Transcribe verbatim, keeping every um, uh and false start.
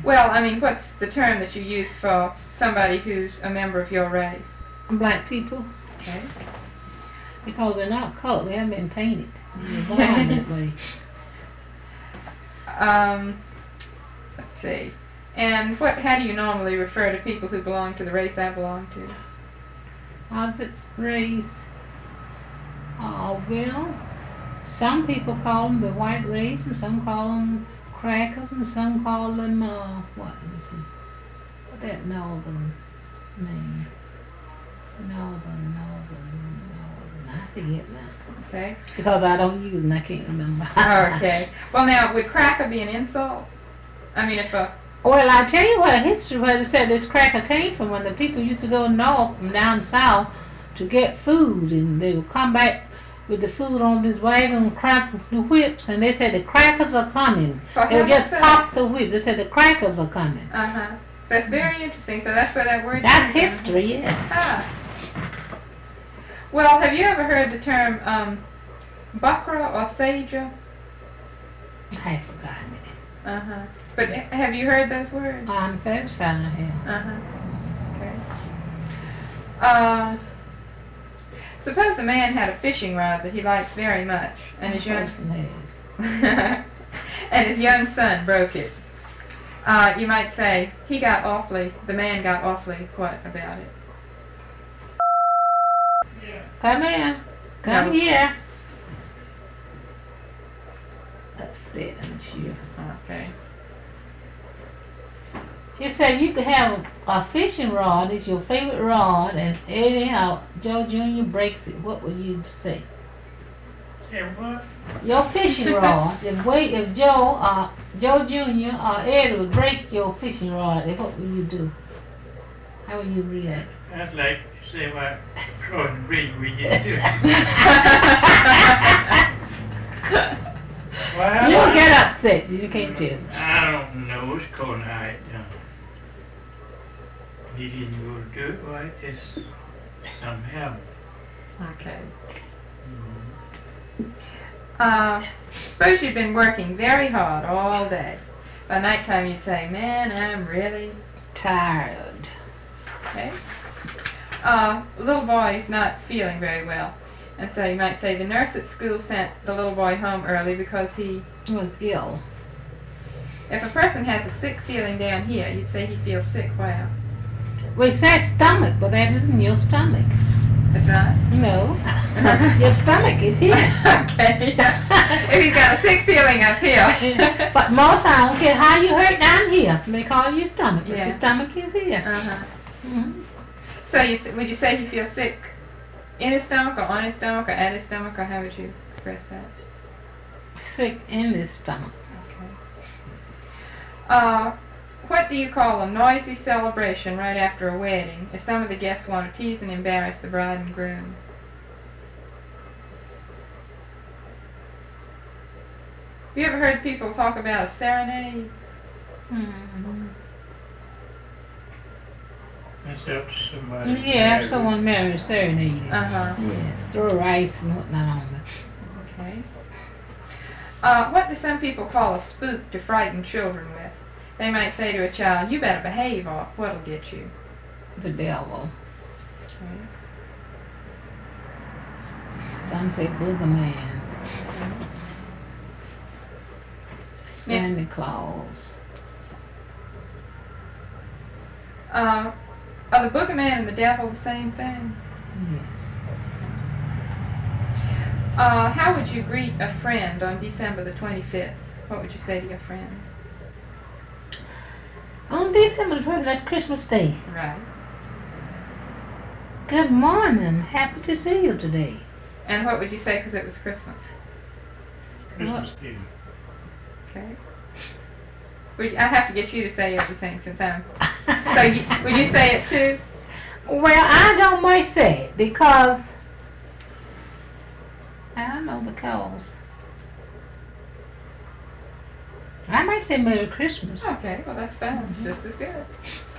Well, I mean, what's the term that you use for somebody who's a member of your race? Black people. Okay. Because they're not colored, they haven't been painted. They're born that way. Um, let's see. And what? How do you normally refer to people who belong to the race I belong to? Opposite race. Oh, well, some people call them the white race, and some call them crackers, and some call them, uh, what is it? What that northern name? Northern, northern, northern. I forget now. Okay. Because I don't use them, I can't remember. Okay. Well, now, would cracker be an insult? I mean, if a... Well, I'll tell you what history, where they said this cracker came from, when the people used to go north from down south to get food, and they would come back with the food on this wagon and crack the whips, and they said the crackers are coming. For They would just heaven's pop the whip. They said the crackers are coming. Uh-huh. That's very interesting. So that's where that word That's came from. history, yes. Ah. Well, have you ever heard the term um, bakra or seja? I've forgotten it. Uh-huh. But h- have you heard those words? I'm satisfied I have. Uh-huh. Okay. Uh, suppose a man had a fishing rod that he liked very much, and his young Person has. and his young son broke it. Uh, you might say he got awfully. The man got awfully what about it? Come in. Come No. here. Upset, I'm sure. Okay. She said you could have a, a fishing rod, it's your favorite rod, and anyhow Joe Junior breaks it. What would you say? Say what? Your fishing rod. If wait, if Joe, uh, Joe Junior or Ed would break your fishing rod, then what would you do? How would you react? I'd like to say what cross breed we get to. Well, You'll I- get upset. You can't tell. I don't know. It's called I uh, he didn't go to do it. Well, it's something happened. Okay. Mhm. Uh, suppose you've been working very hard all day. By nighttime you'd say, man, I'm really Tired. okay. Uh, a little boy is not feeling very well. And so you might say the nurse at school sent the little boy home early because he, Was ill. if a person has a sick feeling down here, you'd say he feels sick. Wow. We said stomach, but that isn't your stomach. It's not? No. Your stomach is here. Okay. If he's got a sick feeling up here. But most I don't care how you hurt down here. They call you stomach, but Yeah. your stomach is here. Uh-huh. Mhm. So you, s- would you say he feels sick in his stomach or on his stomach or at his stomach, or how would you express that? Sick in the stomach. Okay. Uh, what do you call a noisy celebration right after a wedding if some of the guests want to tease and embarrass the bride and groom? Have you ever heard people talk about a serenade? Mhm. That's up to somebody. Yeah, if someone married serenade. Uh-huh. Yes, throw rice and whatnot on them. Okay. Uh, what do some people call a spook to frighten children with? They might say to a child, you better behave or what'll get you. The devil. Okay. Some say booger man. Santa Claus. Uh, are the boogeyman and the devil the same thing? Yes. Uh, how would you greet a friend on December the twenty-fifth? What would you say to your friend? On December twelfth, that's Christmas Day. Right. Good morning. Happy to see you today. And what would you say because it was Christmas? Christmas Eve. Okay. Would you, I have to get you to say everything since I'm... So you, would you say it too? Well, I don't much say it because I don't know because I might say Merry Christmas. Okay, well that's fine. It's just as good.